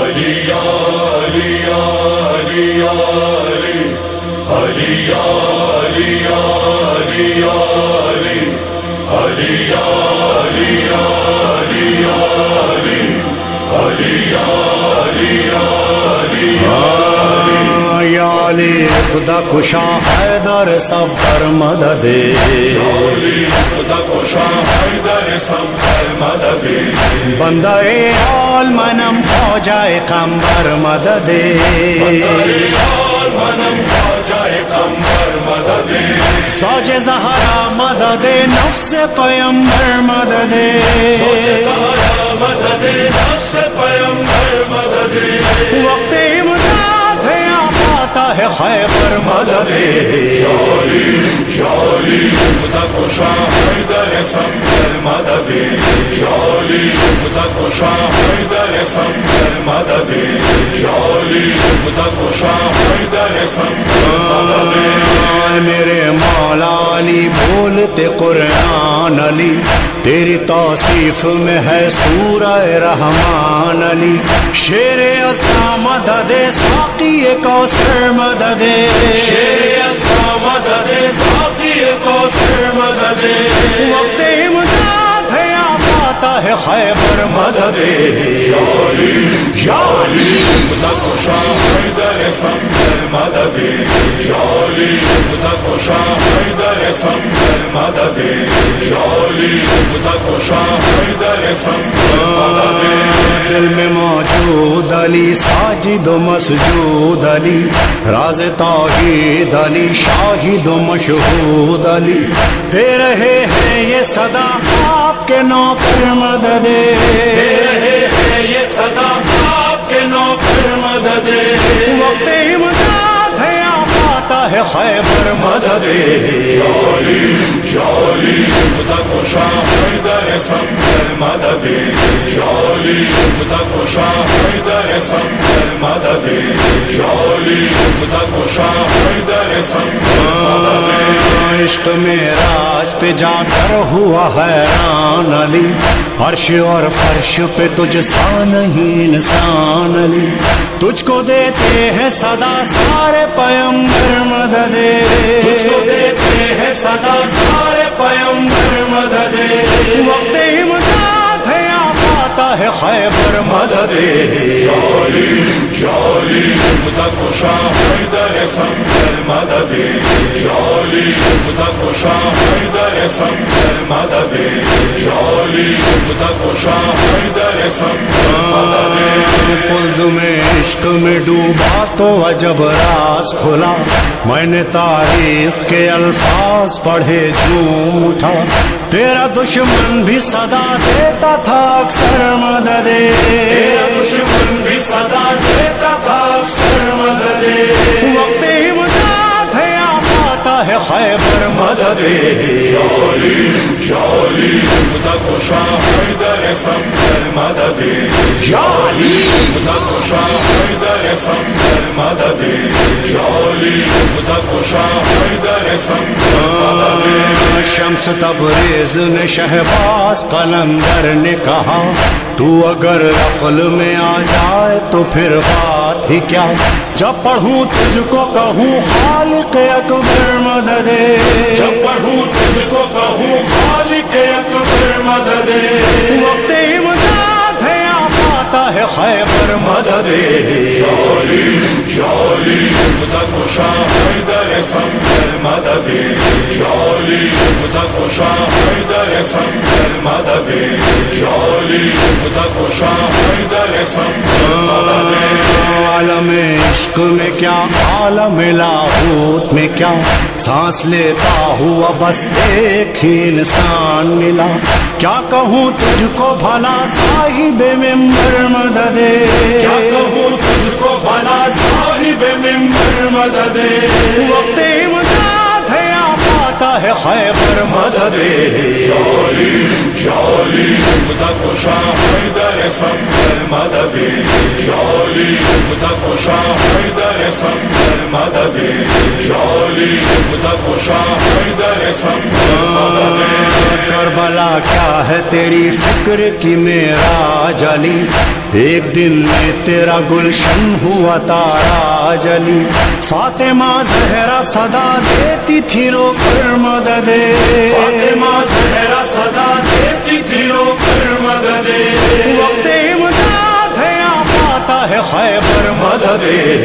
خدا کشا حیدر سب پر مدد خدا کشا حیدر سب پر مدد بندہ آل منم خواجہ قمبر مدد منم خواجہ قمبر مدد سوج زہرا مدد نفس پیمبر مدد زہرا مدد نفس پیمبر مدد وقت امداد ہے آتا ہے خیبر مدد شالی خدا کشا حیدر سب پر مدد شالی خدا کشا حیدر سب پر مدد شالی خدا کشا حیدر سب پر مدد میرے مولا علی بولتے قرآن علی تیری توصیف میں ہے سورہ رحمان علی شیر ازا مدد ساقی کوثر مدد شیر ازا مدد ساقی کوثر مدد وقت امداد ہے آتا ہے خیبر مدد شالی خدا کشا حیدر سب پر مدد شالی خدا کشا حیدر سب پر مدد شالی خدا کشا حیدر سب پر مدد دل میں موجود علی ساجد و مسجود علی راز توحید علی شاہد و مشہود علی دے رہے ہیں یہ صدا آپ کے نوکر مدد دے رہے ہیں یہ صدا آپ کے نوکر مدد وقت امداد ہے آتا ہے خیبر مدد شالی خدا کشا حیدر سب پر مدد شالی خدا کشا حیدر سب پر مدد شالی خدا کشا حیدر سب پر مدد عشق میں راج پہ جا کر ہوا حیران علی عرش اور فرش پہ تجھ سا نہیں انسان علی تجھ کو دیتے ہیں صدا سارے پیمبر مدد تجھ کو دیتے ہیں صدا سارے پیمبر مدد وقت امداد ہے آتا ہے خیبر مدد شالی خدا کشا حیدر سب پر مدد شالی خدا کشا حیدر سب پر مدد شالی خدا کشا حیدر سب پر مدد پلز میں عشق میں ڈوبا تو عجب راز کھلا میں نے تاریخ کے الفاظ پڑھے جھوم اٹھا تیرا دشمن بھی صدا دیتا تھا اکثر مدد تیرا دشمن بھی صدا دیتا تھا اکثر مدد وقت امداد ہے آتا ہے خیبر مدد شالی خدا کشا حیدر سب پر مدد شالی خدا کشا حیدر سب پر مدد شالی خدا کشا حیدر سب پر مدد شمس تبریز نے شہباز قلندر نے کہا تو اگر عقل میں آ جائے تو پھر بات ہی کیا جب پڑھوں تجھ کو کہوں خالق اکبر مدد جب پڑھوں تجھ کو کہوں خالق اکبر مدد وقت امداد ہے آتا ہے خیبر مدد شالی خدا کشا حیدر سب پر مدد شالی خدا کشا حیدر سب پر مدد شالی خدا کشا حیدر سب پر مدد عالم عشق میں کیا عالم لاہوت میں کیا سانس لیتا ہوا بس ایک ہی انسان ملا کیا کہوں تجھ کو بھلا صاحب ممبر مدد کیا کہوں تجھ کو بھلا صاحب ممبر مدد وقت امداد ہے آتا ہے خیبر مدد شالی خدا کشا حیدر صفدر مددی شالی شبدہ کشا حیدر صفدر مددی شالی شبدہ کشا حیدر صفدر مددی کربلا کیا ہے تیری فکر کی میرا جلی ایک دن میں تیرا گلشن ہوا تارا جلی فاطمہ زہرا صدا دیتی تھی رو کر مدد فاطمہ زہرا صدا دیتی تھی رو کر مدد وقت امداد ہے پاتا ہے خیبر مدد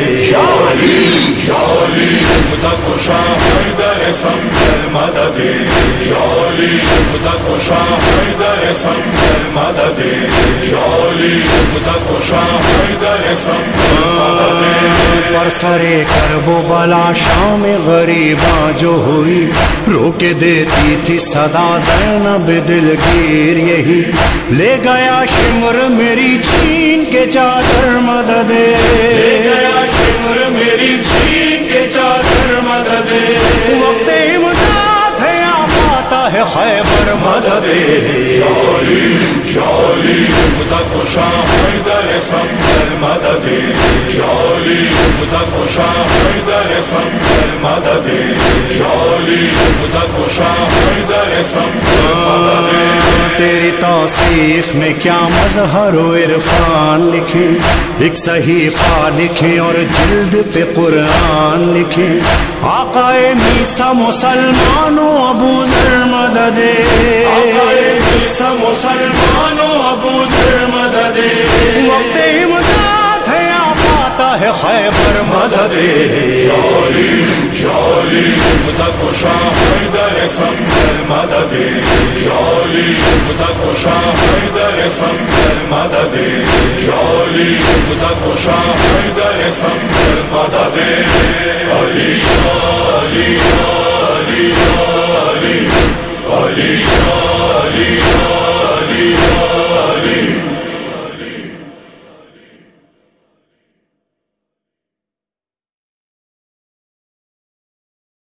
شالی شالی شبدہ کشا حیدر صفدر مددی شالی شبدہ کشا حیدر صفدر مددی شالی شبدہ کشا حیدر صفدر مددی پر سرے کرب و بلا شام غریباں جو ہوئی رو کے دیتی تھی صدا زینب دلگیر یہی لے گیا شمر میری چھین کے چادر مدد لے گیا شمر میری چھین کے چادر مدد وقت امداد ہے پاتا ہے خیبر مدد شالی شالی شبدہ کشا حیدر صفدر مددی شالی شبدہ کشا حیدر صفدر مددی شالی شبدہ کشا حیدر صفدر مددی تیری توصیف میں کیا مظہر و عرفان لکھیں ایک صحیفہ لکھیں اور جلد پہ قرآن لکھیں آقا میسا مسلمانوں ابو ذر مدد آقائے میسا مسلمانوں ابو ذر مدد وقت امداد ہے پاتا ہے خیبر مدد شالی شالی شبدہ کشا حیدر صفدر مددی شالی شبدہ کشا حیدر صفدر مددی شالی شبدہ کشا حیدر صفدر مددی علی علی علی علی علی علی